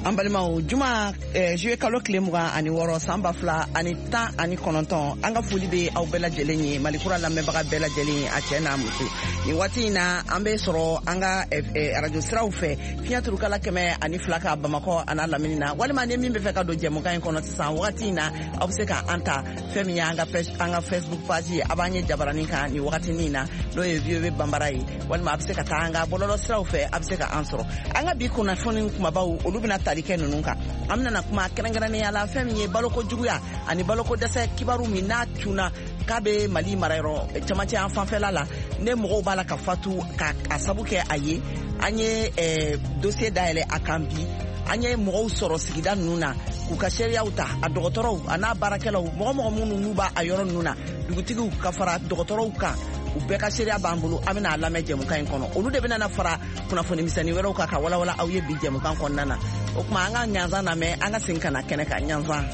Ambalima juma juwe kalo kile mugan ani woro samba fla ani tan ani kononton anga foli be aw bela jelenye malikura lambebaga bela jelenye a cena muso ni wati na ambe soro anga radio siraw fe fiaturu kala keme ani flaka Bamako ana laminina walima ne mimbe fe ka do jemu kan kono san wati na aw se ka anta femi anga Facebook page abanye jabarani kan ni wati nina do e vieux bambarai walima abse ka tanga bololo siraw fe abse ka ansoro anga bi kuna foni kuma bawo olubina tarike nununka amna na kuma kerengane ya la femi baloko juguya ani baloko dese kibaru mina tuna kabe mali marayro chamati enfant felala ne mo bala ka fatu ka asabuke aye anye dossier daele akambi anye mo soro sigida nuna ku ka sheria uta a dogotoro ana barakelo mo munu nuba ayoro nuna dugutigu ka fara dogotoro ka ubeka sheria bambulu amina alame jemu kan kono olu de bena na fara kuna foni misani wero ka wala awye bi jemu kan kono nana o kuma anga nyanza na me anga sinka na kene ka nyanza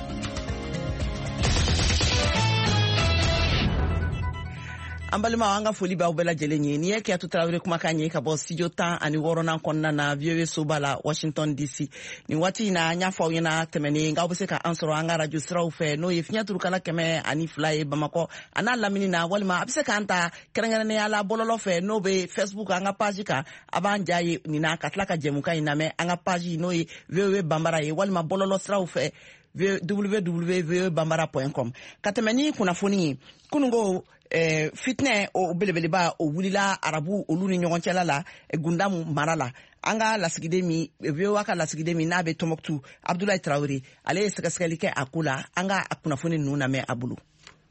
ambalima anga foli ba ubela jelenye ni yake atutrawire kuma kanye ka bo studio tan ani worona konna na viewe sobala Washington DC ni wati na nyafa oyena temene nga obuseka ansoro anga radio siraw fe no yefinya turukala keme ani fly Bamako ana lamini na walima abiseka anta kerengane ala bololo fe no be Facebook anga page ka abanja ye ni na katlaka jemuka iname anga page no viewe bambara ye walima bololo siraw fe www.bambara.com katemeni kuna foni kunungo fitne o belebeleba o wulila arabu olu ni ɲɔgɔn cɛla la gundamu marala anga lasigidemi waka lasigidemi na be Tomoktu Abdoulaye Traoré ale sɛgɛsɛgɛli kɛ a ko la anga kunafoni ninnu lamɛn a bolo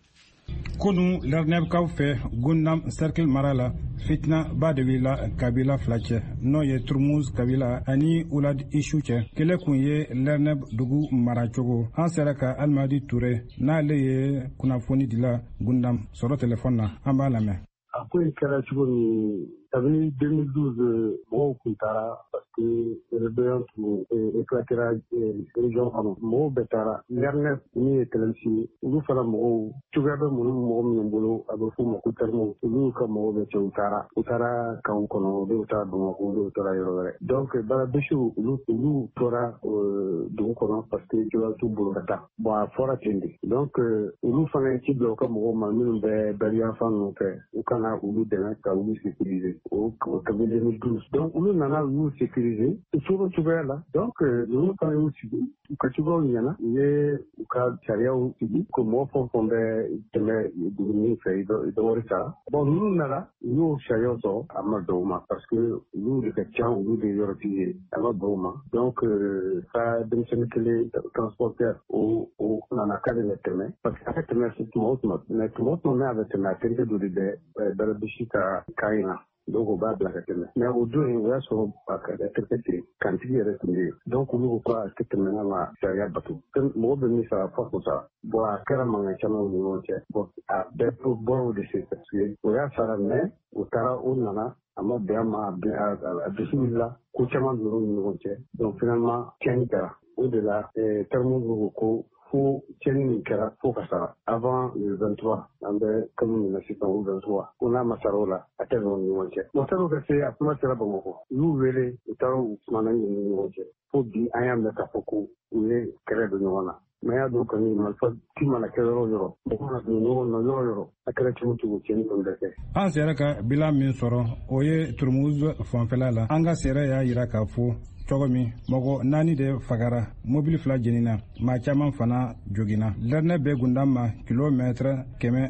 kunu lernebkaw fɛ gundam cercle marala fitna ba de wila kabila fila cɛ n'o ye Turmuz kabila ani Ulad Ishu cɛ kɛlɛ kun ye lerneb dugu maracogo an sera ka Almadi Ture n'ale ye kunnafoni dila gundam sɔrɔ telefɔni na an b'a lamɛn. A ko in kɛra cogo min kabini 2012 mɔgɔw kun taara parce que rébellion tun éclatera région kɔnɔ mɔgɔw bɛɛ taara Lernet min ye kɛlɛmisi olu fana mɔgɔw cogoya bɛ mɔgɔ minnu bolo a bɛ f'u ma ko terme olu ka mɔgɔw bɛ cɛ u taara kan kɔnɔ olu taara Bamakɔ olu taara yɔrɔ wɛrɛ donc Balabéchiw olu tora dugu kɔnɔ parce que cogoya t'u bolo ka taa bon a fɔra ten de donc olu fana ye ci bila u ka mɔgɔw ma minnu bɛ bɛriyafan ninnu fɛ u kana olu dɛmɛ ka olu sécuriser au kabini 2012 donc olu nana u y'u sécuriser u tora cogoya la donc ninnu fana y'u sigi u ka cogoyaw ɲɛna u ye u ka sariyaw sigi ko mɔgɔ fɛn fɛn bɛ tɛmɛ dugu min fɛ i bɛ wari sara bon ninnu nana u y'o sariyaw sɔrɔ a ma bɛn u ma parce que olu de ka ca olu de yɔrɔtigi ye a ma bɛn u ma donc ka denmisɛnnin kelen transporteur o nana k'ale bɛ tɛmɛ parce que a ka tɛmɛ tuma o tuma mais tuma o tuma n'a bɛ tɛmɛ a terikɛ dɔ de bɛ Balabéchi ka kan in na donc o b'a bila ka tɛmɛ mais o don o y'a sɔrɔ a ka terikɛ ten kantigi yɛrɛ tun bɛ yen donc olu ko a tɛ tɛmɛ n'a ma sariya bato mɔgɔ bɛ min sara fɔ k'o sara bon a kɛra mankan caman ni ɲɔgɔn cɛ bon a bɛɛ bɔra o de se parce que o y'a sara mais o taara o nana a ma bɛn a ma a dusu wulila ko caman donn'o ni ɲɔgɔn cɛ donc finalement tiɲɛni kɛra o de la termes ko fo tiɲɛni min kɛra fo ka sara avant le 23 an bɛ kalo min na sisan o 23 ko n'a ma sara o la a tɛ sɔn ni ɲɔgɔn cɛ bon sani ka se a kuma sera Bamakɔ u y'u wele u taara u kumana ni ɲɔgɔn cɛ fo bi an y'a mɛn k'a fɔ ko u ye kɛlɛ don ɲɔgɔn na mais y'a dɔn kɔni marifa ti mana kɛ yɔrɔ o yɔrɔ mɔgɔ mana don ɲɔgɔn na yɔrɔ o yɔrɔ a kɛra cogo cogo tiɲɛni kɔni bɛ kɛ. An sera ka bila min sɔrɔ o ye Turmuz fanfɛla la an ka sera y'a jira k'a fɔ cogo min mɔgɔ 4 de fagara mobili 2 jenina maa caman fana joginna Lernet bɛ gundam ma kilomètre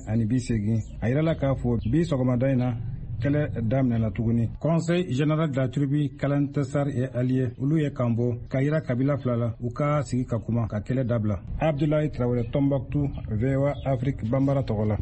180 a yirala k'a fɔ bi sɔgɔmada in na kɛlɛ daminɛna tuguni conseil général de la tribu Kalantessar et alliés olu ye kan bɔ ka yira kabila fila la u ka sigi ka kuma ka kɛlɛ dabila. Abdoulaye Traoré, Tombouctou, VOA Afrique, Bambara tɔgɔ la.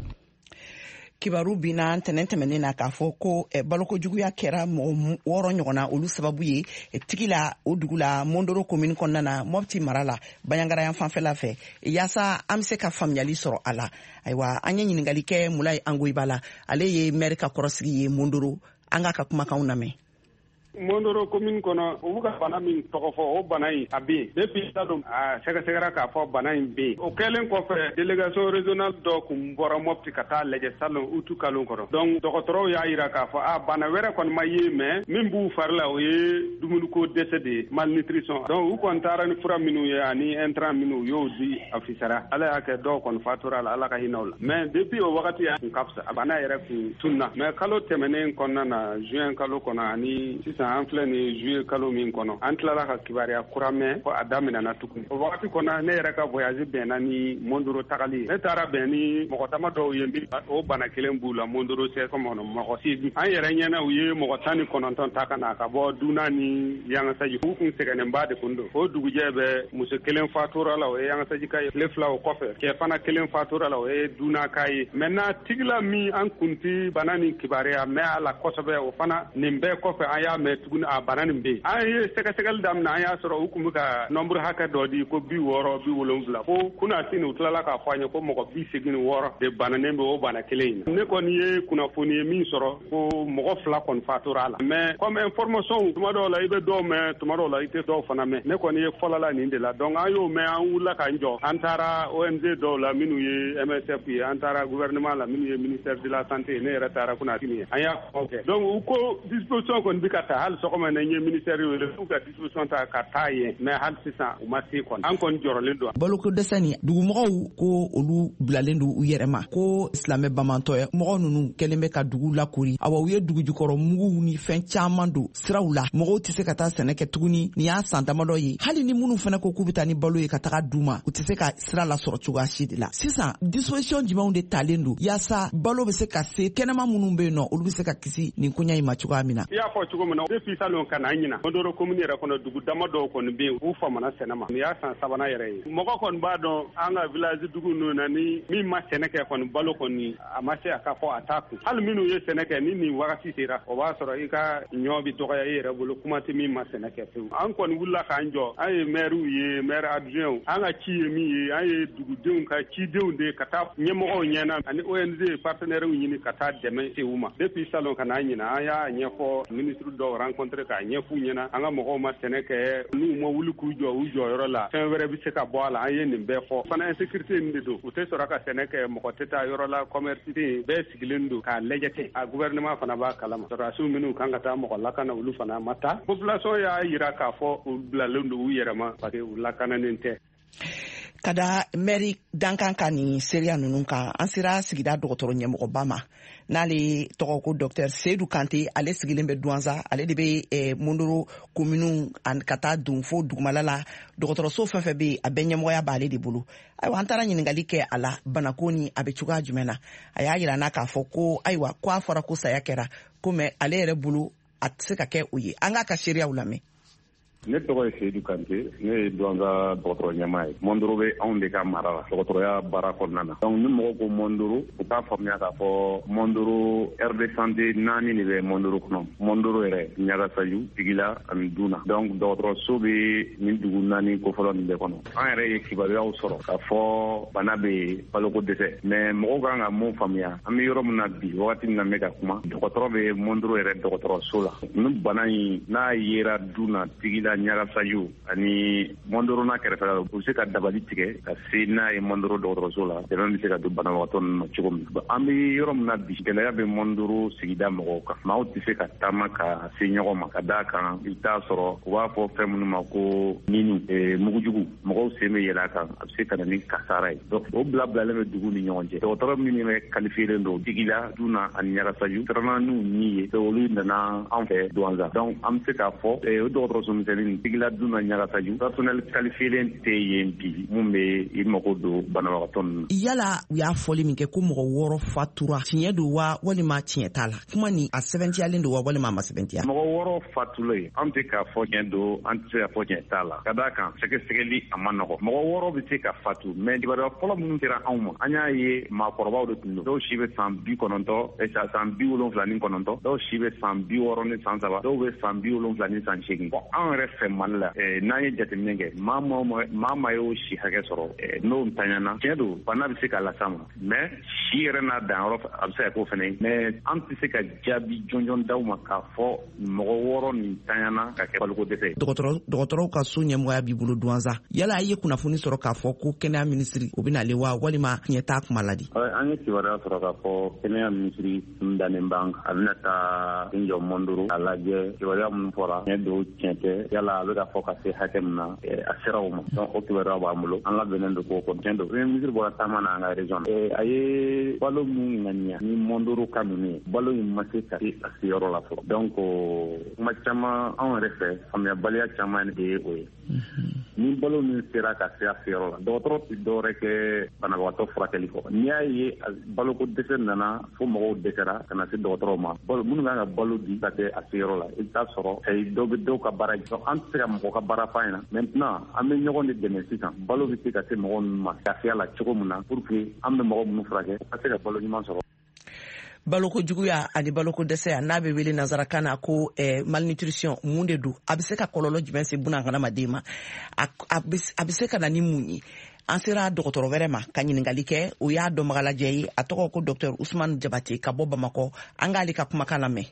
kibaru bina ntɛnɛn tɛmɛnen na k'a fɔ ko baloko juguya kɛra mɔgɔ 6 ɲɔgɔnna olu sababu ye tigi la o dugu la Mondoro commune kɔnɔna na Mopti mara la Baɲangara yan fanfɛla fɛ yaasa an bɛ se ka faamuyali sɔrɔ a la ayiwa an ye ɲininkali kɛ Mulayi Angoyiba la ale ye maire ka kɔrɔsigi ye Mondoro an ka kumakanw lamɛn. Mondoro commune kono o buka bana min tɔgɔ fɔ o bana in a bɛ depuis ça donc a sɛgɛsɛgɛra k'a fɔ bana in bɛ o kɛlen kɔfɛ délégation régionale dɔ kun bɔra Mopti ka taa lajɛ salon utu kalo kɔrɔ donc dɔgɔtɔrɔw y'a yira k'a fɔ bana wɛrɛ kɔni ma ye mais min b'u fari la o ye dumuniko dɛsɛ de ye malnutrition donc u kɔni taara ni fura minnu ye ani intrant minnu y'o di a fisara ala y'a kɛ dɔw kɔni fatura la ala ka hinɛ o la mais depuis o wagati y'a kun ka fisa a bana yɛrɛ kun tunna mais kalo tɛmɛnen kɔnɔna na juin kalo kɔnɔ ani sisan an filɛ ni juillet kalo min kɔnɔ an tilala ka kibaruya kura mɛn ko a daminɛna tuguni o wagati kɔnɔ ne yɛrɛ ka voyage bɛnna ni Mondoro tagali ne taara bɛn ni mɔgɔ tama dɔw ye min o bana kelen b'u la Mondoro se kɔnɔ mɔgɔ si an yɛrɛ ɲɛna u ye mɔgɔ 19 ta ka na ka bɔ Duna ni Yangasaji u kun sɛgɛnnenba de kun don o dugujɛ bɛ muso kelen fatura la o ye Yangasaji ka ye tile fila o kɔfɛ cɛ fana kelen fatura la o ye Duna ka ye maintenant tigila min an kunti bana ni kibaruya mɛ a la kosɛbɛ o fana nin bɛɛ kɔfɛ an y'a mɛn tuguni a bana nin bɛ yen an ye sɛgɛsɛgɛli daminɛ an y'a sɔrɔ u kun bɛ ka nombre hakɛ dɔ di ko 60 70 ko kunasini u tilala k'a fɔ an ye ko mɔgɔ 86 de bananen bɛ o bana kelen in ne kɔni ye kunnafoni ye min sɔrɔ ko mɔgɔ 2 kɔni fatura a la mais comme information tuma dɔw la i bɛ dɔw mɛn tuma dɔw la i tɛ dɔw fana mɛn ne kɔni ye fɔlɔla nin de la donc an y'o mɛn an wulila k'an jɔ an taara ONG dɔw la minnu ye MSF ye an taara gouvernement la minnu ye ministère de la santé ne yɛrɛ taara kunasini ye an y'a fɔ kɛ donc u ko disposition kɔni bɛ ka ta hali sɔgɔma na n ye ministère wele f'u ka disposition ta ka taa yen mais hali sisan u ma se kɔni an kɔni jɔrɔlen don baloko dɛsɛ ni dugumɔgɔw ko olu bilalen don u yɛrɛ ma ko silamɛ bamantɔ mɔgɔw ninnu kɛlen bɛ ka dugu lakori awa u ye dugu jukɔrɔ muguw ni fɛn caman don siraw la mɔgɔw tɛ se ka taa sɛnɛ kɛ tuguni ni y'a san damadɔ ye hali ni minnu fana ko k'u bɛ taa ni balo ye ka taga d'u ma u tɛ se ka sira lasɔrɔ cogoya si de la sisan disposition jumɛnw de talen don yaasa balo bɛ se ka se kɛnɛma minnu bɛ yen nɔ olu bɛ se ka kisi nin koɲa in ma cogoya min na i y'a fɔ cogo min na depuis salon ka na ɲina Mondoro commune yɛrɛ kɔnɔ dugu dama dɔw kɔni bɛ yen u famana sɛnɛ ma nin y'a san sabanan yɛrɛ ye mɔgɔ kɔni b'a dɔn an ka village dugu ninnu na ni min ma sɛnɛ kɛ kɔni balo kɔni a ma se a ka fɔ a t'a kun hali minnu ye sɛnɛ kɛ ni nin wagati sera o b'a sɔrɔ i ka ɲɔ bi dɔgɔya i yɛrɛ bolo kuma tɛ min ma sɛnɛ kɛ fewu an kɔni wulila k'an jɔ an ye maire ye maire adjoint an ka ci ye min ye an ye dugudenw ka cidenw de ka taa ɲɛmɔgɔw ɲɛna ani ONG partenaires ɲini ka taa dɛmɛ se u ma depuis salon ka na ɲina an y'a ɲɛfɔ ministre dɔw rencontré k'a ɲɛf'u ɲɛna an ka mɔgɔw ma sɛnɛ kɛ n'u ma wuli k'u jɔ u jɔyɔrɔ la fɛn wɛrɛ bɛ se ka bɔ a la an ye nin bɛɛ fɔ fana insécurité nin de don u tɛ sɔrɔ ka sɛnɛ kɛ mɔgɔ tɛ taa yɔrɔ la commerce bɛɛ sigilen don k'a lajɛ ten a gouvernement fana b'a kalama sɔrɔdasiw minnu kan ka taa mɔgɔ lakana olu fana ma taa population y'a yira k'a fɔ u bilalen don u yɛrɛ ma parce que u lakananen tɛ kada mairie dankan ka nin seereya ninnu kan an sera sigida dɔgɔtɔrɔ ɲɛmɔgɔba ma n'ale tɔgɔ ko Dr Seydou Kante ale sigilen bɛ Douanza ale de bɛ Mondoro commune ka taa don fo dugumala la dɔgɔtɔrɔso fɛn fɛn bɛ yen a bɛɛ ɲɛmɔgɔya b'ale de bolo ayiwa an taara ɲininkali kɛ a la banako ni a bɛ cogoya jumɛn na a y'a yira n'a k'a fɔ ko ayiwa ko a fɔra ko saya kɛra ko mais ale yɛrɛ bolo a tɛ se ka kɛ o ye an k'a ka seereyaw lamɛn ne tɔgɔ ye Seydou Kante ne ye Douanza dɔgɔtɔrɔ ɲɛmaa ye Mondoro bɛ anw de ka mara la dɔgɔtɔrɔya baara kɔnɔna na donc ni mɔgɔw ko Mondoro u t'a faamuya k'a fɔ Mondoro aire de santé 4 de bɛ Mondoro kɔnɔ Mondoro yɛrɛ Ɲagasaju Tigila ani Duna donc dɔgɔtɔrɔso bɛ nin dugu 4 kofɔlɔ nin bɛɛ kɔnɔ an yɛrɛ ye kibaruyaw sɔrɔ k'a fɔ bana bɛ baloko dɛsɛ mais mɔgɔw kan ka mun faamuya an bɛ yɔrɔ min na bi wagati min na bɛ ka kuma dɔgɔtɔrɔ bɛ Mondoro yɛrɛ dɔgɔtɔrɔso la ni bana in n'a yera Duna Tigila Ɲagasaju ani Mondoro n'a kɛrɛfɛ la u bɛ se ka dabali tigɛ ka se n'a ye Mondoro dɔgɔtɔrɔso la dɛmɛ bɛ se ka don banabagatɔ ninnu ma cogo min an bɛ yɔrɔ min na bi gɛlɛya bɛ Mondoro sigida mɔgɔw kan maaw tɛ se ka taama ka se ɲɔgɔn ma ka d'a kan i t'a sɔrɔ u b'a fɔ fɛn minnu ma ko ninu mugujugu mɔgɔw sen bɛ yɛlɛ a kan a bɛ se ka na ni kasara ye donc o bilalen bɛ dugu ni ɲɔgɔn cɛ dɔgɔtɔrɔ minnu bɛ kalifiyelen don Tigila Duna ani Ɲagasaju siranna n'u ni ye olu nana an fɛ Douanza donc an bɛ se k'a fɔ o dɔgɔtɔrɔso misɛnnin Tigila Duna Ɲagasaju personnel qualifié tɛ yen bi mun bɛ i mago don banabagatɔ ninnu yala u y'a fɔli min kɛ ko mɔgɔ 6 fatura tiɲɛ don wa walima tiɲɛ t'a la kuma ni a sɛbɛntiyalen don wa walima a ma sɛbɛntiya mɔgɔ 6 fatula ye an tɛ k'a fɔ tiɲɛ don an tɛ se k'a fɔ tiɲɛ t'a la ka d'a kan sɛgɛsɛgɛli a man nɔgɔ mɔgɔ wɔɔrɔ bɛ se ka fatu mais kibaruya fɔlɔ minnu kɛra anw ma an y'a ye maakɔrɔbaw de tun don dɔw si bɛ san 90 san 79 dɔw si bɛ san 60 ni san 3 dɔw bɛ san 70 ni san 8 bon an yɛrɛ fɛ Mali la n'an ye jateminɛ kɛ maa ma y'o si hakɛ sɔrɔ n'o ntanyana tiɲɛ don bana bɛ se ka las'a ma mais si yɛrɛ n'a danyɔrɔ a bɛ se ka k'o fana ye mais an tɛ se ka jaabi jɔnjɔn d'aw ma k'a fɔ mɔgɔ wɔɔrɔ nin tanyana ka kɛ baloko dɛsɛ dɔgɔtɔrɔw ka so ɲɛmɔgɔya b'i bolo Duwanza yala a ye kunnafoni sɔrɔ k'a fɔ ko kɛnɛya minisiri o bɛna ale wa walima ɲɛ t'a kuma la di an ye kibaruya sɔrɔ k'a fɔ kɛnɛya minisiri dannen b'an a bɛna taa Sinjɔ Mondoro a lajɛ kibaruya minnu fɔra ɲɛ don tiɲɛ tɛ yala a bɛ ka fɔ ka se hakɛ min na a sera o ma donc o kibaruya b'an bolo an labɛnnen don k'o kɔ tiɲɛ don premier ministre bɔra taama na an ka région a ye balo min ŋaniya ni Mondoro ka ninnu ye balo in ma se ka se a seyɔrɔ la fɔlɔ donc kuma caman anw yɛrɛ fɛ faamuyabaliya caman de ye o ye ni balo min sera ka se a seyɔrɔ la dɔgɔtɔrɔ tɛ dɔwɛrɛ kɛ banabagatɔ furakɛli kɔ n'i y'a ye baloko dɛsɛ nana fo mɔgɔw dɛsɛra ka na se dɔgɔtɔrɔw ma minnu kan ka balo di ka kɛ a seyɔrɔ la i bɛ taa sɔrɔ dɔw bɛ dɔw ka baara kɛ an tɛ se ka mɔgɔ ka baara f'a ɲɛna maintenant an bɛ ɲɔgɔn de dɛmɛ sisan balo bɛ se ka se mɔgɔ ninnu ma lafiya la cogo min na pour que an bɛ mɔgɔ minnu furakɛ ka se ka balo ɲuman sɔrɔ baloko juguya ani baloko dɛsɛ n'a bɛ wele nanzarakan na ko malnutrition mun de don a bɛ se ka kɔlɔlɔ jumɛn se buna hadamaden ma a bɛ se ka na ni mun ye an sera dɔgɔtɔrɔ wɛrɛ ma ka ɲininkali kɛ o y'a dɔnbaga lajɛ ye a tɔgɔ ko Dr Usman Jabate ka bɔ Bamakɔ an k'ale ka kumakan lamɛn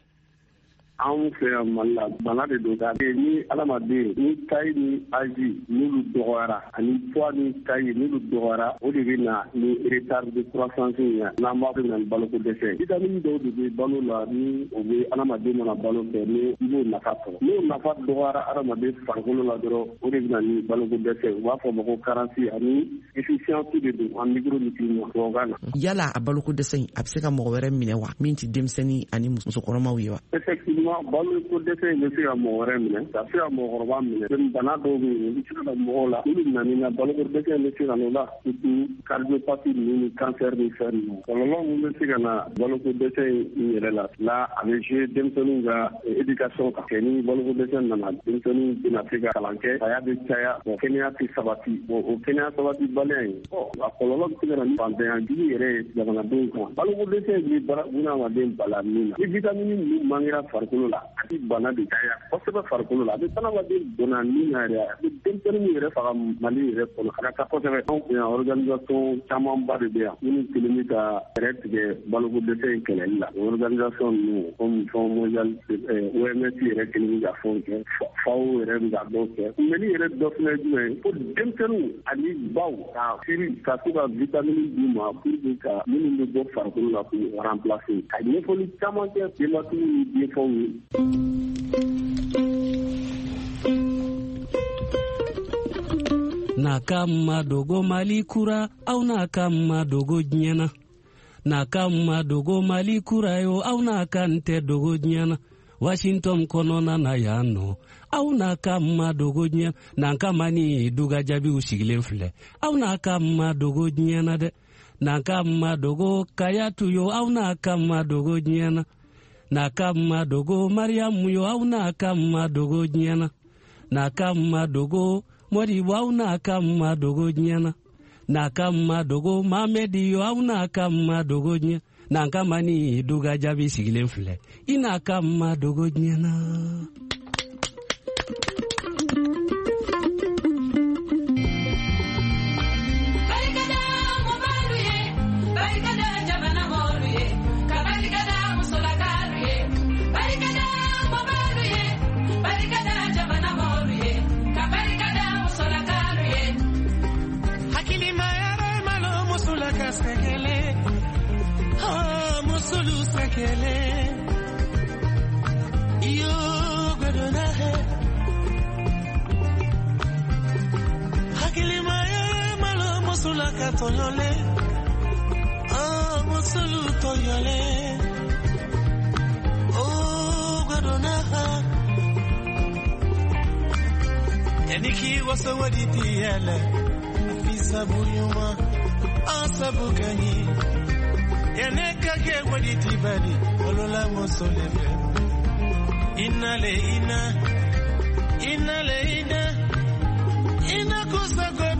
anw fɛ yan Mali la bana de don ka ni adamaden ni taille ni âge n'olu dɔgɔyara ani poids ni taille n'olu dɔgɔyara o de bɛ na ni retard de croissance ye n'an b'a fɔ na ni baloko dɛsɛ vitamine dɔw de bɛ balo la ni o bɛ adamaden mana balo kɛ ni i b'o nafa sɔrɔ n'o nafa dɔgɔyara adamaden farikolo la dɔrɔn o de bɛ na ni baloko dɛsɛ u b'a fɔ ma ko carence ani insuffisance de don en micronutrients tubabukan na. Yala a baloko dɛsɛ in a bɛ se ka mɔgɔ wɛrɛ minɛ wa min tɛ denmisɛnnin ani musokɔrɔmaw ye wa? baloko dɛsɛ in bɛ se ka mɔgɔ wɛrɛ minɛ ka se ka mɔgɔkɔrɔba minɛ bana dɔw bɛ yen u bɛ se ka mɔgɔw la olu na ni na baloko dɛsɛ in bɛ se ka n'o la surtout cardiopathie ninnu ni cancer ni fɛn ninnu kɔlɔlɔ min bɛ se ka na baloko dɛsɛ in yɛrɛ la a bɛ jouer denmisɛnninw ka éducation kan kɛ ni baloko dɛsɛ nana denmisɛnninw bɛna se ka kalan kɛ saya bɛ caya kɛnɛya tɛ sabati o kɛnɛya sabati baliya in a kɔlɔlɔ bɛ se ka na ni fantanya jugu yɛrɛ ye jamanadenw kan baloko dɛsɛ in bɛ bunahadamaden bala min na ni vitamine ninnu mangera farikolo la a bɛ bana de caya kosɛbɛ farikolo la a bɛ adamaden donna min na yɛrɛ a bɛ denmisɛnnin yɛrɛ faga Mali yɛrɛ kɔnɔ a ka taa kosɛbɛ anw fɛ yan organisation camanba de bɛ yan minnu kelen bɛ ka fɛɛrɛ tigɛ baloko dɛsɛ in kɛlɛli la o organisation ninnu comme Fonds mondial OMS yɛrɛ kelen bɛ ka fɛnw kɛ FAO yɛrɛ bɛ ka dɔw kɛ kunbɛnni yɛrɛ dɔ fana ye jumɛn ye ko denmisɛnninw ani baw ka firi ka to ka vitamine d'u ma pour que ka minnu bɛ bɔ farikolo la k'u remplacer ka ɲɛfɔli caman kɛ denbatigiw ni denfaw ye. Na kama dogo Mali kura au na kama dogo nyana na kama dogo Mali kura yo au na kante dogo nyana Washington konona na yano au na kama dogo nyana na kama ni duga jabi usigilen fle au na kama dogo nyana de na kama dogo kayatu yo au na kama dogo nyana na kama dogo Mariamu yo au na kama dogo nyana na kama dogo Mori wau na kama dogo nyana na kama dogo Mamedi yo au na kama dogo nyana na kama ni duga jabi sigilen fle ina kama dogo nyana. Yaniki wasa waditi yala afisa buyuma asabu kanyi yaneka ke waditi bali olola mosolebe inale ina kusago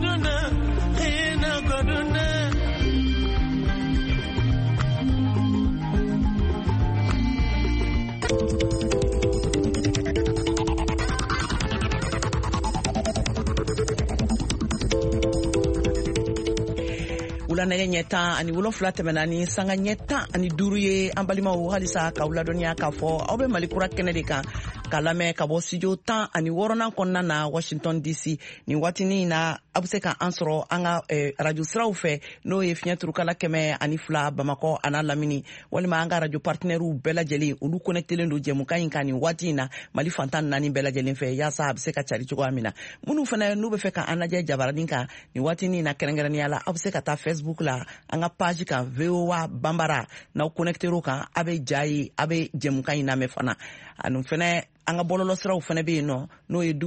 wula nɛgɛ ɲɛ 10 ani 7 tɛmɛna ni sanga ɲɛ 10 ani 5 ye an balimaw halisa k'aw ladɔniya k'a fɔ aw bɛ Mali kura kɛnɛ de kan ka lamɛn ka bɔ studio 10 ani 6nan kɔnɔna na Washington DC ni watinin na a bɛ se ka an sɔrɔ an ka radio siraw fɛ n'o ye fiɲɛ turukala 102 Bamakɔ ana Lamini walima an ka radio partenaires bɛɛ lajɛlen olu connectelen don jɛmukan in kan ni waati in na Mali fantan 4 bɛɛ lajɛlen fɛ yaasa a bɛ se ka cari cogoya min na minnu fana n'u bɛ fɛ ka an lajɛ jabaranin kan ni watinin na kɛrɛnkɛrɛnnenya la a bɛ se ka taa Facebook la an ka page kan VOA Bambara n'aw connecter'o kan a bɛ ja ye a bɛ jɛmukan in lamɛn fana ani fana an ka bɔlɔlɔ siraw fana bɛ yen nɔ n'o ye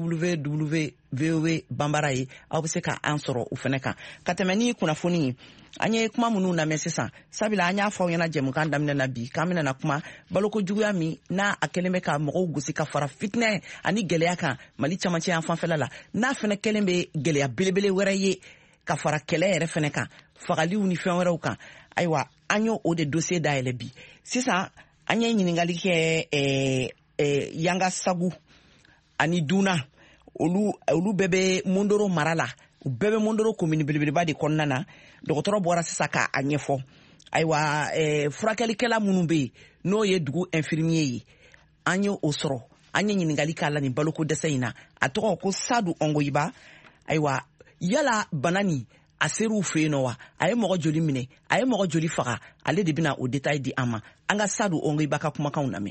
www.voa Bambara ye aw bɛ se ka an sɔrɔ o fana kan ka tɛmɛ ni kunnafoni ye an ye kuma minnu lamɛn sisan sabula an y'a fɔ aw ɲɛna jɛmukan daminɛ na bi k'an bɛna na kuma balokojuguya min n'a a kɛlen bɛ ka mɔgɔw gosi ka fara fitinɛ ani gɛlɛya kan Mali camancɛ yan fanfɛla la n'a fana kɛlen bɛ gɛlɛya belebele wɛrɛ ye ka fara kɛlɛ yɛrɛ fana kan fagaliw ni fɛn wɛrɛw kan ayiwa an y'o de dossier dayɛlɛ bi sisan an ye ɲininkali kɛ Yanga Sagu ani Duna olu bɛɛ bɛ Mondoro mara la u bɛɛ bɛ Mondoro commune belebeleba de kɔnɔna na dɔgɔtɔrɔ bɔra sisan k'a ɲɛfɔ ayiwa furakɛlikɛla minnu bɛ yen n'o ye dugu infirmier ye an ye o sɔrɔ an ye ɲininkali k'a la ni baloko dɛsɛ in na a tɔgɔ ko Sadu Ongoyiba ayiwa yala bana nin a ser'u fɛ yen nɔ wa a ye mɔgɔ joli minɛ a ye mɔgɔ joli faga ale de bɛna o détail di an ma an ka Sadu Ongoyiba ka kumakanw lamɛn.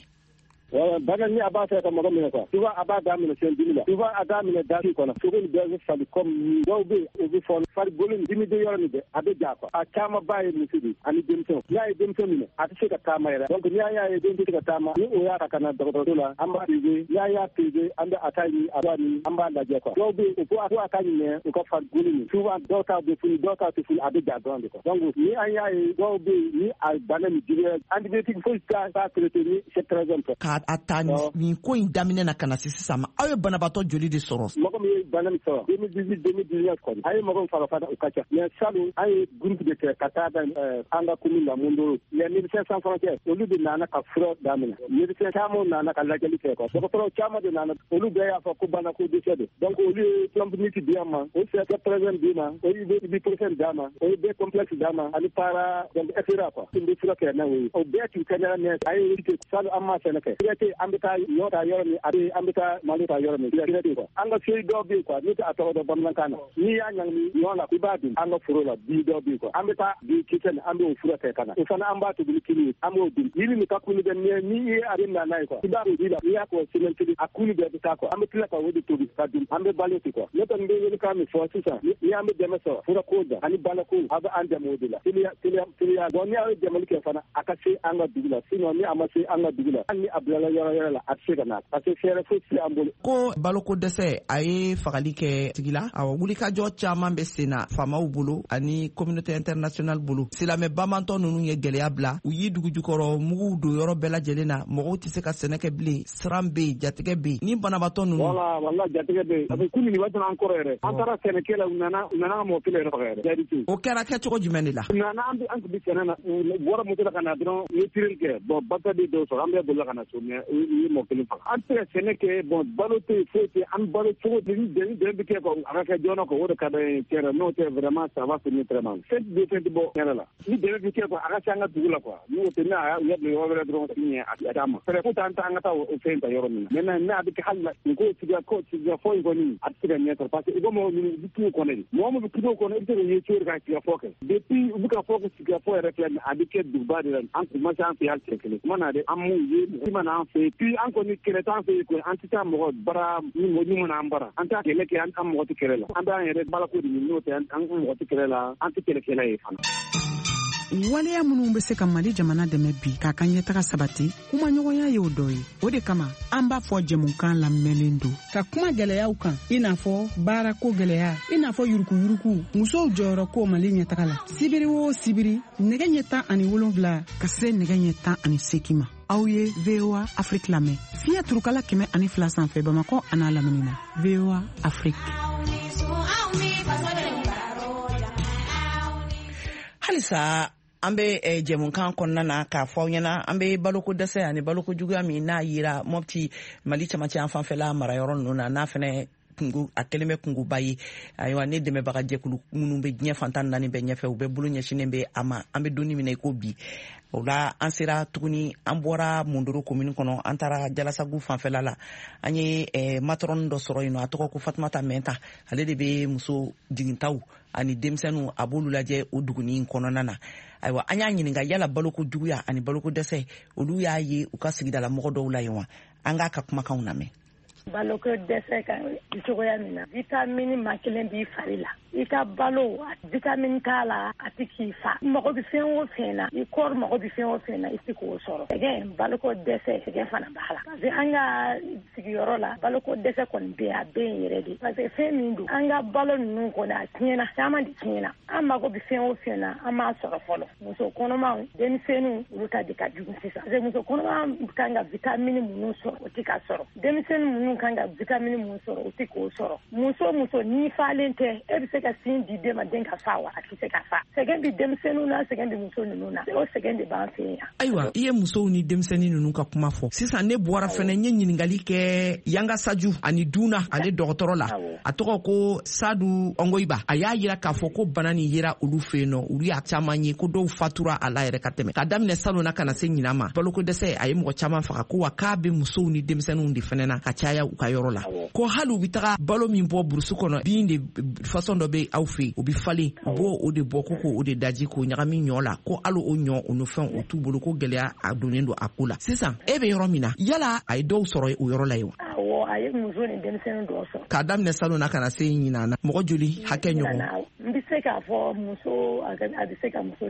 Bana ni a b'a fɛ ka mɔgɔ minɛ quoi souvent a b'a daminɛ sen dimi la souvent a daminɛ dasi kɔnɔ sogo ni bɛɛ bɛ fali comme dɔw bɛ yen o bɛ fɔ farikolo ni dimi de yɔrɔ min bɛ a bɛ ja quoi a caman ba ye muso de ani denmisɛnw n'a ye denmisɛn minɛ a tɛ se ka taama yɛrɛ donc ni an y'a ye den tɛ se ka taama ni o y'a ka na dɔgɔtɔrɔso la an b'a privé n'an y'a privé an bɛ a ta ɲini a b'a ɲini an b'a lajɛ quoi dɔw bɛ yen o ko a ka ɲinɛ u ka farikolo ni souvent dɔw ta bɛ funu dɔw ta tɛ funu a bɛ ja dɔrɔn de quoi donc ni an y'a ye dɔw bɛ yen ni a bana ni juguya antibiotique foyi t'a traité ni c'est très important a ta nin ko in daminɛ na kana sisan ma aw ye banabatɔ joli de sɔrɔ mɔgɔ min ye bana min sɔrɔ 2018-2019 kɔni a ye mɔgɔ min faga fana o ka ca mais salon an ye groupe de kɛ ka taa an ka commune la Mondoro les médecins sans frontières olu de nana ka fura daminɛ médecins caman nana ka lajɛli kɛ quoi dɔgɔtɔrɔ caman de nana olu bɛɛ y'a fɔ ko bana ko dɛsɛ de donc olu ye plombiliti di an ma o c'est présent di ma o ye ibuprofène d'a ma o ye complexe d'a ma ani para donc etc quoi tun bɛ fura kɛ n'a ye o bɛɛ tun kɛnɛya mais a ye salon an ma sɛnɛ kɛ an bɛ taa yɔrɔ ta yɔrɔ min a bɛ an bɛ taa Mali ta yɔrɔ min direct de quoi an ka feuille dɔw bɛ yen quoi n'o tɛ a tɔgɔ dɔn bamanankan na n'i y'a ɲagami ɲɔgɔn na i b'a dun an ka foro la bi dɔw bɛ yen quoi an bɛ taa bi kisɛ nin an b'o fura kɛ ka na o fana an b'a tobi kini ye an b'o dun yiri nin ka kuni bɛ ni ye a bɛ na n'a ye quoi i b'a dɔn ji la n'i y'a kɔ semaine kelen a kuni bɛɛ bɛ taa quoi an bɛ tila ka o de tobi ka dun an bɛ balo ten quoi ne kɔni bɛ wele kan min fɔ sisan ni an bɛ dɛmɛ sɔrɔ fura ko da ani baloko a bɛ an dɛmɛ o de la teliya bon ni a ye dɛmɛli kɛ fana a ka se an ka dugu la sinon ni a ma se an ka dugu la hali ni a bilala yɔrɔ la a tɛ se ka na parce que fɛɛrɛ foyi tɛ an bolo. Ko baloko dɛsɛ a ye fagali kɛ tigi la awɔ wulikajɔ caman bɛ sen na faamaw bolo ani communauté internationale bolo silamɛ bamantɔ ninnu ye gɛlɛya bila u y'i dugu jukɔrɔ muguw don yɔrɔ bɛɛ lajɛlen na mɔgɔw tɛ se ka sɛnɛ kɛ bilen siran bɛ yen jatigɛ bɛ yen ni banabatɔ ninnu. wala jatigɛ bɛ yen parce que kunu nin waati an kɔrɔ yɛrɛ an taara sɛnɛkɛ la u nana mɔgɔ kelen yɛrɛ faga yɛrɛ. O kɛra kɛcogo jumɛn de la. nana an tun bɛ sɛnɛ na bɔra moto la ka na dɔrɔn u ye tirili kɛ bon bata de dɔw sɔrɔ an bɛɛ bolila ka na so mais u ye mɔgɔ kelen faga an tɛ se ka sɛnɛ kɛ bon balo tɛ foyi tɛ an balo cogo de ni dɛmɛ bɛ kɛ quoi a ka kɛ joona quoi o de ka d'an ye tiɲɛ n'o tɛ vraiment ça va finir très mal fɛn bɛ bɔ tiɲɛ la ni dɛmɛ bɛ kɛ quoi a ka se an ka dugu la quoi n'o tɛ n'a y'a bila yɔrɔ wɛrɛ dɔrɔn ɲɛ a d'a ma fɛrɛ ko t'an ta an ka taa o fɛn ta yɔrɔ min na maintenant n'a bɛ kɛ hali la nin ko sigiya fɔ in kɔni a tɛ se ka ɲɛ sɔrɔ parce que i bɛ mɔgɔ minnu bɛ tugu kɔnɔ de mɔgɔ min bɛ tugu kɔnɔ i bɛ se ka ye cogo de ka sigiya fɔ kɛ depuis u bɛ ka fɔ ko sigiya fɔ yɛrɛ filɛ nin a bɛ kɛ duguba de la an kun ma se an fɛ yan cɛ kelen kuma na de an m'u ye mɔgɔ ma na an fɛ puis an kɔni kɛlɛ t'an fɛ yen an tɛ taa mɔgɔ bara ni mana an bara an t'a kɛlɛ kɛ an mɔgɔ tɛ kɛlɛ la an b'an yɛrɛ balako de ɲini n'o tɛ an mɔgɔ tɛ kɛlɛ la an tɛ kɛlɛkɛla ye fana. waleya minnu bɛ se ka Mali jamana dɛmɛ bi k'a ka ɲɛtaga sabati kuma ɲɔgɔnya ye o dɔ ye o de kama an b'a fɔ jɛmukan lamɛnlen don ka kuma gɛlɛyaw kan i n'a fɔ baarako gɛlɛya i n'a fɔ yurukuyuruku musow jɔyɔrɔ ko Mali ɲɛtaga la sibiri o sibiri nɛgɛ ɲɛ 17 ka se nɛgɛ ɲɛ 18 ma aw ye VOA Afrique lamɛn fiɲɛ turukala 102 sanfɛ Bamakɔ an'a lamini na VOA Afrique. halisa an bɛ jɛmukan kɔnɔna na k'a fɔ aw ɲɛna an bɛ baloko dɛsɛ ani baloko juguya min n'a yira Mopti Mali camancɛ an fanfɛla marayɔrɔ ninnu na n'a fɛnɛ kungu a kelen bɛ kunguba ye ayiwa ne dɛmɛbaga jɛkulu minnu bɛ diɲɛ fantan naani bɛɛ ɲɛfɛ u bɛ bolo ɲɛsinnen bɛ a ma an bɛ donni minɛ i ko bi o la an sera tuguni an bɔra Mondoro commune kɔnɔ an taara Jalasagu fanfɛla la an ye matron dɔ sɔrɔ yen nɔ a tɔgɔ ko Fatumata Mɛnta ale de bɛ muso jigintaw ani denmisɛnninw a b'olu lajɛ o duguni kɔnɔna na ayiwa an y'a ɲininka yala baloko juguya ani baloko dɛsɛ olu y'a ye u ka sigidala mɔgɔ dɔw la yen wa an k'a ka kumakanw lamɛn. Baloko dɛsɛ ka cogoya min na vitamine ma kelen b'i fari la i ka balo vitamine t'a la a tɛ k'i fa mago bɛ fɛn o fɛn na i kɔri mago bɛ fɛn o fɛn na i tɛ k'o sɔrɔ sɛgɛn baloko dɛsɛ sɛgɛn fana b'a la parce que an ka sigiyɔrɔ la baloko dɛsɛ kɔni bɛ a bɛ yen yɛrɛ de parce que fɛn min don an ka balo ninnu kɔni a tiɲɛna caman de tiɲɛna an mago bɛ fɛn o fɛn na an m'a sɔrɔ fɔlɔ muso kɔnɔmaw denmisɛnninw olu ta de ka jugu sisan parce que muso kɔnɔma kan ka vitamine minnu sɔrɔ o tɛ ka sɔrɔ denmisɛnnin minnu kan ka vitamine mun sɔrɔ o tɛ k'o sɔrɔ muso ni falen tɛ e bɛ se ka sin di den ma den ka fa wa a tɛ se ka fa sɛgɛn bɛ denmisɛnninw na sɛgɛn bɛ muso ninnu na o sɛgɛn de b'an fɛ yan. Ayiwa i ye musow ni denmisɛnnin ninnu ka kuma fɔ sisan ne bɔra fɛnɛ n ye ɲininkali kɛ Yanga Saju ani Duna ale dɔgɔtɔrɔ la a tɔgɔ ko Sadu Ongoiba a y'a yira k'a fɔ ko bana nin yera olu fɛ yen nɔ olu y'a caman ye ko dɔw fatura a la yɛrɛ ka tɛmɛ ka daminɛ salon na ka na se ɲinan ma baloko dɛsɛ a ye mɔgɔ caman faga ko wa k'a bɛ musow ni denmisɛnninw de fɛnɛ na ka caya u ka yɔrɔ la ko hali u bɛ taga balo min bɔ burusu kɔnɔ bin de façon dɔ bɛ aw fɛ u bɛ falen u b'o o de bɔ ko o de daji k'o ɲagami ɲɔ la ko hali o ɲɔ o fɛn o t'u bolo ko gɛlɛya a donnen don a ko la sisan e bɛ yɔrɔ min na yala a ye dɔw sɔrɔ o yɔrɔ la ye wa. A ye muso ni denmisɛnnin dɔw sɔrɔ k'a daminɛ salon na ka na se ɲinan na mɔgɔ joli hakɛ ɲɔgɔn. N bɛ se k'a fɔ muso a bɛ se ka muso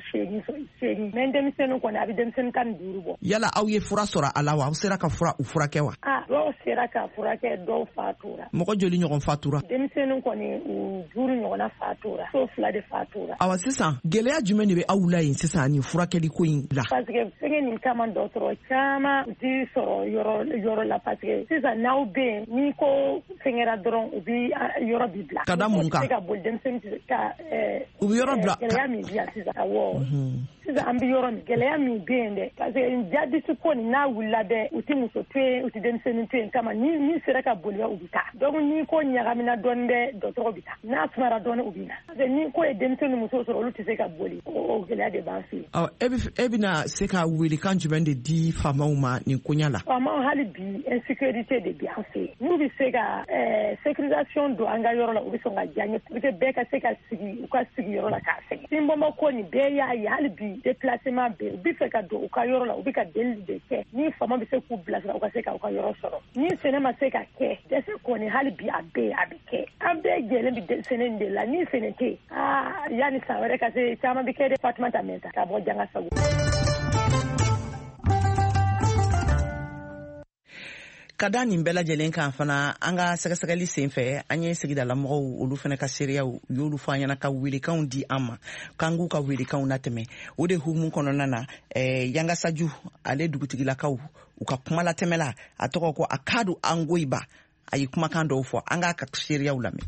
8 mais denmisɛnnin kɔni a bɛ denmisɛnnin 15 bɔ. Yala aw ye fura sɔrɔ a la wa aw sera ka fura u furakɛ wa. Dɔw sera ka furakɛ dɔw fatura. Mɔgɔ joli ɲɔgɔn fatura. Denmisɛnnin kɔni u 5 ɲɔgɔnna fatura so 2 de fatura. Awa sisan gɛlɛya jumɛn de bɛ aw la yen sisan ni furakɛli ko in la. Parce que fɛngɛ nin caman dɔgɔtɔrɔ caman u tɛ sɔrɔ yɔrɔ la parce que sisan n'aw bɛ yen n'i ko fɛngɛra dɔrɔn u bɛ yɔrɔ bi bila. Ka da mun kan. Se ka boli denmisɛnnin ka u bɛ yɔrɔ bila. Gɛlɛya min bɛ yan sisan awɔ. Sisan an bɛ yɔrɔ min gɛlɛya min bɛ yen dɛ parce que jadisi ko nin n'a wulila dɛ u tɛ muso to yen u tɛ denmisɛnnin to yen kama ni sera ka boliya u bɛ taa donc ni ko ɲagamina dɔɔni dɛ dɔgɔtɔrɔ bɛ taa n'a sumara dɔɔni u bɛ na parce que ni ko ye denmisɛnnin ni muso sɔrɔ olu tɛ se ka boli o gɛlɛya de b'an fɛ yen. E bɛna se ka welekan jumɛn de di faamaw ma nin koɲa la. Faamaw hali bi insécurité de bɛ an fɛ yen n'u bɛ se ka sécurisation don an ka yɔrɔ la u bɛ sɔn ka diya n ye pour que bɛɛ ka se ka sigi u ka sigi yɔrɔ la k'a sɛgɛn sinbɔnbɔ ko nin bɛɛ y'a ye hali bi déplacement bɛ u bɛ fɛ ka don u ka yɔrɔ la u bɛ ka delili de kɛ ni faama bɛ se k'u bilasira u ka se ka u ka yɔrɔ sɔrɔ ni sɛnɛ ma se ka kɛ dɛsɛ kɔni hali bi a bɛ kɛ an bɛɛ jɛlen bɛ sɛnɛ de la ni sɛnɛ tɛ yanni san wɛrɛ ka se caman bɛ kɛ de Fatumata Mɛnta ka bɔ Jangasago. Ka da nin bɛɛ lajɛlen kan fana an ka sɛgɛsɛgɛli sen fɛ an ye sigidalamɔgɔw olu fana ka seereyaw u y'olu fɔ an ɲɛna ka welekanw di an ma k'an k'u ka welekanw latɛmɛ o de hukumu kɔnɔna na Yanga Saju ale dugutigilakaw u ka kuma latɛmɛla a tɔgɔ ko Akadu Angoiba a ye kumakan dɔw fɔ an k'a ka seereyaw lamɛn.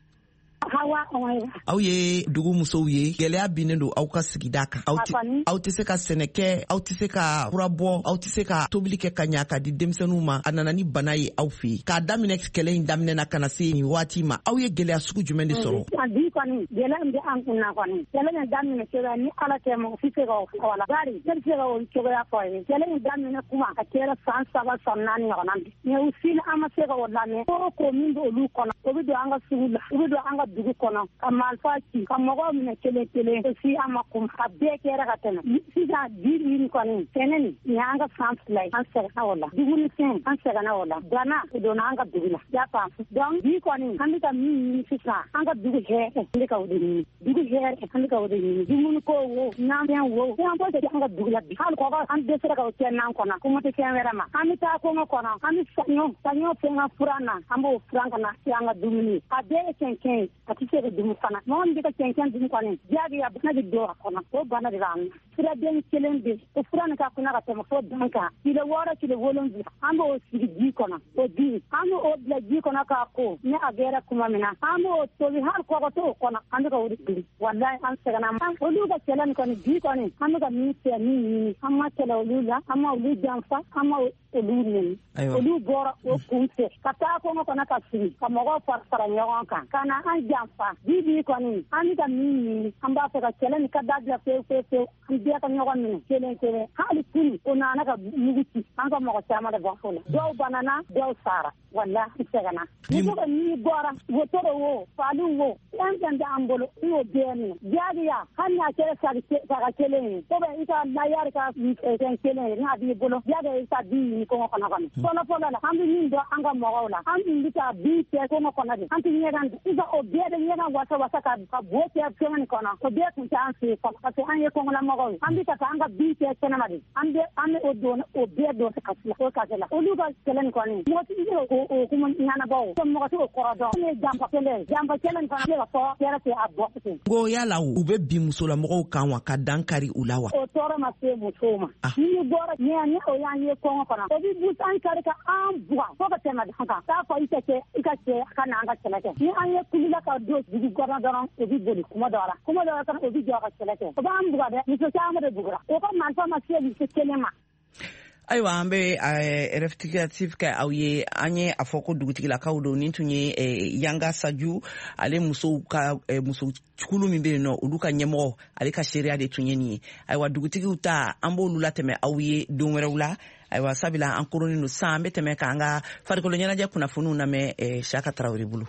Aw ye dugu musow ye gɛlɛya binnen don aw ka sigida kan aw tɛ se ka sɛnɛ kɛ aw tɛ se ka fura bɔ aw tɛ se ka tobili kɛ ka ɲa ka di denmisɛnninw ma a nana ni bana ye aw fɛ yen k'a daminɛ kɛlɛ in daminɛ na ka na se nin waati ma aw ye gɛlɛya sugu jumɛn de sɔrɔ. Bi kɔni gɛlɛya min bɛ an kun na kɔni kɛlɛ in daminɛ cogoya ni Ala tɛ mɔgɔ si tɛ ka o fɔ la bari ne bɛ se ka o cogoya fɔ ye kɛlɛ in daminɛ kuma a kɛra san 3 san 4 ɲɔgɔnna bi mais u si an ma se ka o lamɛn ko min bɛ olu kɔnɔ o bɛ don an ka sugu la o bɛ don an ka dugu kɔnɔ ka marifa ci ka mɔgɔw minɛ kelen kelen si an ma kun a bɛɛ kɛra ka tɛmɛ sisan bi nin kɔni sɛnɛ nin nin an ka san 2 ye an sɛgɛnna o la dumuni fɛn an sɛgɛnna o la bana o donna an ka dugu la y'a faamu donc bi kɔni an bɛ ka min ɲini sisan an ka dugu hɛrɛ an bɛ ka o de ɲini dugu hɛrɛ an bɛ ka o de ɲini dumuni ko wo nafɛn wo an bɔ an ka dugu la bi hali kɔkɔ an dɛsɛra ka o kɛ n'an kɔnɔ kuma tɛ fɛn wɛrɛ ma an bɛ taa kɔngɔ kɔnɔ an bɛ saɲɔ fɛn ka furan na an b'o furan ka na se an ka dumuni a bɛɛ ye cɛncɛn ye a tɛ se ka dum fana mo ndi ka kenken dum ko ni jaagi ya bana di do ko na ko bana di ram sira den kelende o furan ka kuna ka temo fo danka ile wora kile wolonzi ambo o sigi ko na o di ambo o bla ji ko na ka ko ne agera kuma mina ambo o to har ko to ko na ando ka wuri wallahi an sega na ma o lu ka kelen ko ni di ko ni ambo ka mi se ni amma kala olula amma olu jamfa amma olu ni olu gora o kunse kata ko ko na ka sigi ka mo ko fara nyawan kan kana an jamfa di ko ni an ka mi amba ka kelen ka dadla fe an dia ka nyawan ni kelen hali kuni ona na ka muguti an ka mo ko chama da bafola do banana do sara wallahi sega na ni ko ni gora wo toro wo falu wo yan da ambolo o beni jariya hanna kere sa ka kelen to be ita na yar ka kelen na di bolo jaga ita di ni ko ko na kan pola la hambi ni do anga mo wala hambi ni ta bi te ko ko na di hambi ni ran ida o be de ni na wasa ka bo te apsen ko na ko be ku ta an se ko ka an ye ko na mo ko hambi ta anga bi te ko na ma di ambe o do o be do ka ko ka la o lu ga kelen ko ni mo ti o ko mo nyana bawo ko mo ko ko do ni jamba kelen ko na ko yara te abbo go yala u be bi musola mo kan wa ka dankari ulawa o toro ma se musoma ni gora ni ani o ya ni ko ko na o bi bu san kare ka an buwa ko ka tema da ta fa ite ke kana anga keleke ni an ye kulila ka do bi gora doron o bi boli kuma dora kan o bi joga keleke o ba an buwa de ni so chama de bugura o ko man fa ma se ni se kelema aywa ambe rectificatif ka awye anye afoko dugutigila ka udo nintunye yanga saju ale muso ka muso chukulu mimbe no uluka nyemo ale ka sheria de tunyeni aywa dugutigi uta ambo lula teme awye donwerula aywa sabila ankoroni no sambe teme ka anga farikolo nyana je kuna funu na me Shaka Traoré bulu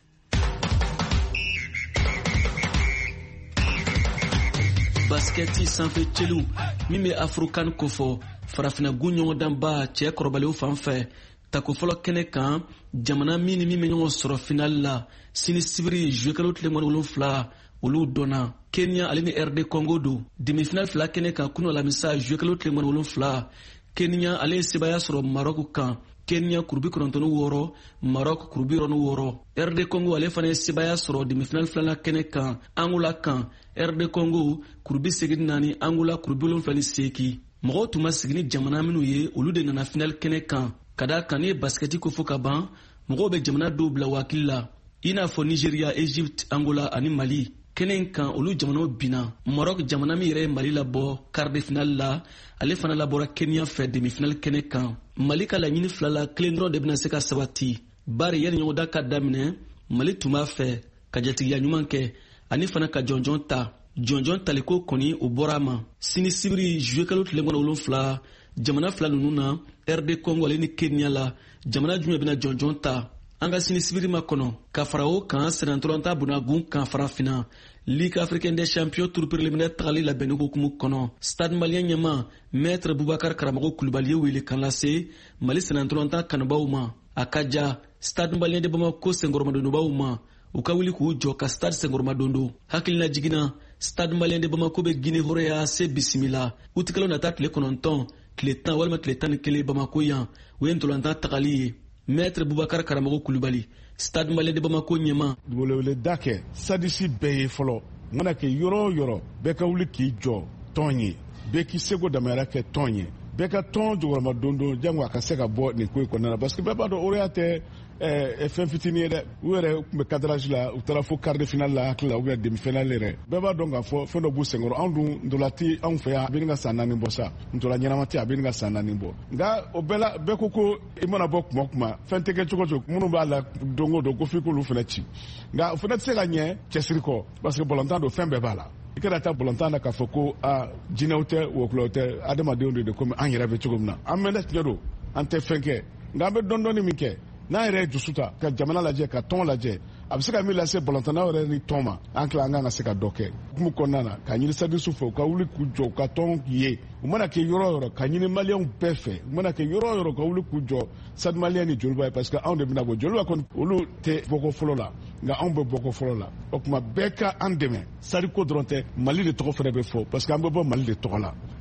basketi sanfɛ celu min bɛ Afrocan kofɔ farafina gun ɲɔgɔn danba cɛ kɔrɔbalew fan fɛ tako fɔlɔ kɛnɛ kan jamana min ni min bɛ ɲɔgɔn sɔrɔ finali la sini sibiri juekalo tile 17 olu dɔnna Kenya ale ni RD Congo do demi-finale fila kɛnɛ kan kunu alamisa juekalo tile 17 Kenya ale ye sebaya sɔrɔ Maroc kan Kenya kurubi 96 Maroc kurubi 96 RD Congo ale fana ye sebaya sɔrɔ demi-finale filanan kɛnɛ kan Angola kan RD Congo kurubi 84 Angola kurubi 78 mɔgɔw tun ma sigi ni jamana minnu ye olu de nana finale kɛnɛ kan ka da kan ni basketi ko fo ka ban mɔgɔw bɛ jamana dɔw bila wakili la i n'a fɔ Nigeria, Egypte, Angola ani Mali kɛnɛ in kan olu jamanaw bina Maroc jamana min yɛrɛ ye Mali labɔ quart de finale la ale fana labɔra Kenya fɛ demi-finale kɛnɛ kan Mali ka laɲini fila la kelen dɔrɔn de bɛna se ka sabati bari yani ɲɔgɔnda ka daminɛ Mali tun b'a fɛ ka jatigiya ɲuman kɛ ani fana ka jɔnjɔn ta jɔnjɔn taliko kɔni o bɔra a ma sini sibiri juekalo tile 17 jamana fila ninnu na RD Congo ale ni Kenya la jamana jumɛn bɛna jɔnjɔn ta an ka sini sibiri ma kɔnɔ ka fara o kan senatɔrɔnta bunagun kan farafina Ligue africaine des champions tour préliminaire tagali labɛnni hukumu kɔnɔ stade malien ɲɛma maître Boubacar Karamɔgɔ Kulibali ye wele kan lase Mali senatɔrɔnta kanubaw ma a ka ja stade malien de Bamako senkɔrɔmadondobaw ma u ka wuli k'u jɔ ka stade senkɔrɔmadondo hakilina jiginna stade malien de Bamako bɛ Guinée hɔrɔnya se bisimila utikɛlaw nata tile 9 tile 10 walima tile 11 Bamako yan u ye ntɔlanta tagali ye maître Boubacar Karamɔgɔ Kulibali stade malien de Bamako ɲɛma wele dakɛ sadisi bɛɛ ye fɔlɔ mana kɛ yɔrɔ yɔrɔ bɛɛ ka wuli k'i jɔ tɔn ye bɛɛ k'i seko damayara kɛ tɔn ye bɛɛ ka tɔn jɔyɔrɔmadondo jango a ka se ka bɔ nin ko in kɔnɔna na parce que bɛɛ b'a dɔn oreya tɛ fɛn fitinin ye dɛ u yɛrɛ tun bɛ cadrage la u taara fo quart de finale la hakili la ou bien demi finale yɛrɛ bɛɛ b'a dɔn k'a fɔ fɛn dɔ b'u senkɔrɔ anw dun ntola tɛ anw fɛ yan a bɛ nin ka san 4 bɔ sa ntola ɲɛnama tɛ a bɛ nin ka san 4 bɔ nka o bɛɛ la bɛɛ ko i mana bɔ kuma o kuma fɛn tɛ kɛ cogo cogo minnu b'a la don o don ko f'i k'olu fana ci nka o fana tɛ se ka ɲɛ cɛsiri kɔ parce que bɔlɔntan don fɛn bɛɛ b'a la i kana taa bɔlɔntan na k'a fɔ ko jinɛw tɛ wɔkulɔw tɛ adamadenw de komi an yɛrɛ bɛ cogo min na an mɛnɛ tiɲɛ don an tɛ fɛn kɛ nka an bɛ dɔɔni min kɛ n'a yɛrɛ ye dusu ta ka jamana lajɛ ka tɔn lajɛ a bɛ se ka min lase bɔlɔntanaw yɛrɛ ni tɔn ma an tila an kan ka se ka dɔ kɛ hukumu kɔnɔna na ka ɲini sadisu fɛ u ka wuli k'u jɔ u ka tɔn ye u mana kɛ yɔrɔ o yɔrɔ ka ɲini maliyɛnw bɛɛ fɛ u mana kɛ yɔrɔ o yɔrɔ ka wuli k'u jɔ sadi maliyɛn ni joliba ye parce que anw de bɛna bɔ joliba kɔni olu tɛ bɔko fɔlɔ la nka anw bɛ bɔko fɔlɔ la o tuma bɛɛ ka an dɛmɛ sadiko dɔrɔn tɛ mali de tɔgɔ fana bɛ fɔ parce que an bɛ bɔ mali de tɔgɔ la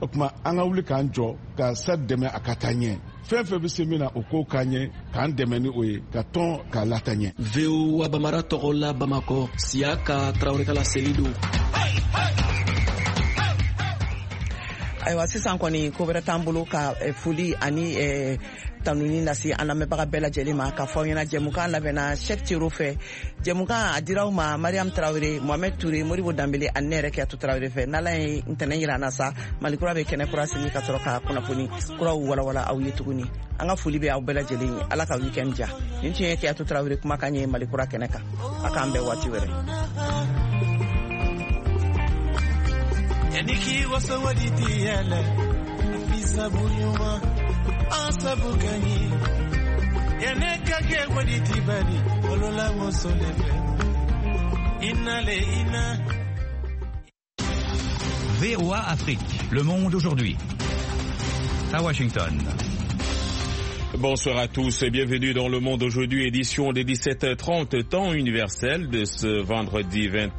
o kuma an ka wuli k'an jɔ ka sa dɛmɛ a ka taa ɲɛ fɛn fɛn bɛ se min na o k'o k'an ɲɛ k'an dɛmɛ ni o ye ka tɔn k'a lata ɲɛ. VOA Bamara tɔgɔ la Bamakɔ Siaka Traoré ka laseli don. Ayiwa sisan kɔni ko wɛrɛ t'an bolo ka foli ani tanuni lase an lamɛnbaga bɛɛ lajɛlen ma ka fɔ ɲɛna jɛmukan labɛnna Cheick Thioro fɛ jɛmukan a diraw ma Mariam Traoré Mohamed Touré Modibo Dambele ani ne yɛrɛ Kiyatu Traoré fɛ n'Ala ye ntɛnɛn yira an na sa Mali kura bɛ kɛnɛ kura sigi ka sɔrɔ ka kunnafoni kuraw walawala aw ye tuguni an ka foli bɛ aw bɛɛ lajɛlen ye Ala ka weekend ja nin tun ye Kiyatu Traoré kumakan ye Mali kura kɛnɛ kan a k'an bɛɛ waati wɛrɛ. Yaniki wasawaditi yala afisa buyuma asabukani yaneka ke waditi bali olola mosolefe inale ina. VOA Afrique, le monde aujourd'hui. À Washington. Bonsoir à tous et bienvenue dans Le Monde aujourd'hui, édition des 17h30, temps universel de ce vendredi